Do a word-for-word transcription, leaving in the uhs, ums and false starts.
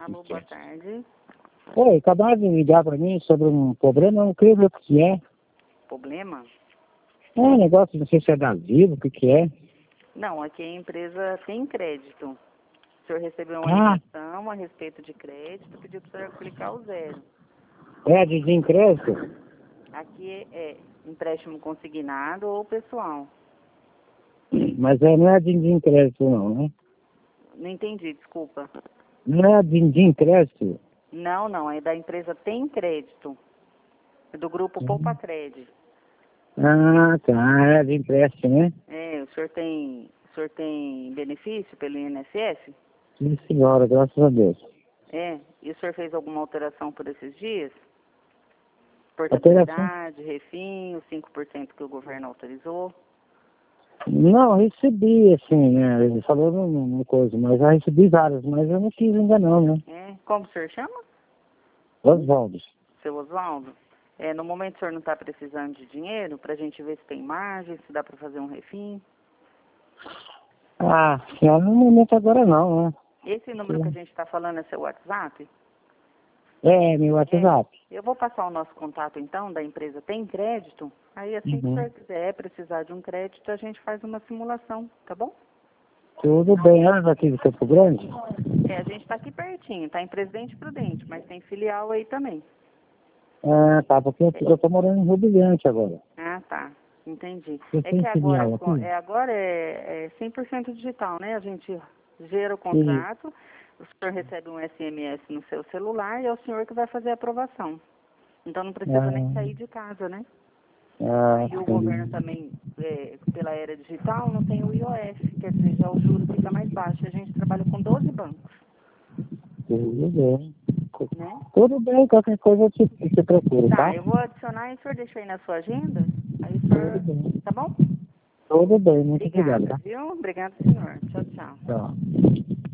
Alô, boa tarde. Oi, acabaram de ligar para mim sobre um problema, eu não queria ver o que é. Problema? É um negócio, não sei se é da Vivo, o que que é. Não, aqui a empresa tem crédito. O senhor recebeu uma Ah, ligação a respeito de crédito, pediu para o senhor clicar o zero. é de desencrédito? Aqui é empréstimo consignado ou pessoal. Mas é, não é de desencrédito não, né? Não entendi, desculpa. Não é de desencrédito? Não, não, é da empresa Tem Crédito, é do grupo Poupa Crédito. Ah, tá, é de empréstimo, né? É, o senhor tem, o senhor tem benefício pelo I N S S? Sim, senhora, graças a Deus. É, e o senhor fez alguma alteração por esses dias? Alteração? Portabilidade, refim, os cinco por cento que o governo autorizou? Não, recebi, assim, né? Ele falou no, no coisa, mas já recebi várias, mas eu não quis ainda não, né? É, como o senhor chama? Oswaldo. Seu Oswaldo? É, no momento o senhor não está precisando de dinheiro para a gente ver se tem margem, se dá para fazer um refim? Ah, senhora, no momento agora não, né? Esse número que a gente está falando é seu WhatsApp? É, meu É. WhatsApp. Eu vou passar o nosso contato então, da empresa Tem Crédito. Aí assim que o Uhum. senhor quiser precisar de um crédito, a gente faz uma simulação, tá bom? Tudo bem, ela daqui de Campo Grande? É, a gente está aqui pertinho, está em Presidente Prudente, mas tem filial aí também. Ah, tá, porque eu, eu tô morando em Rio Brilhante agora. Ah, tá. Entendi. Você É tem que agora, filial com- aqui? é, agora é, é cem por cento digital, né? A gente gera o Sim. contrato, o senhor recebe um S M S no seu celular e é o senhor que vai fazer a aprovação. Então não precisa nem sair de casa, né? Ah, Aí o governo sim. também, é, pela era digital, não tem o I O F, quer dizer, já o juro fica mais baixo. A gente trabalha com doze bancos, Tudo bem. né? Tudo bem, qualquer coisa eu te, eu te procuro, tá? Tá, eu vou adicionar e o senhor deixa aí na sua agenda, aí o Tudo senhor, bem. tá bom? Tudo bem, muito obrigado, Obrigada, tá? viu? Obrigada, senhor. Tchau, tchau. Tchau.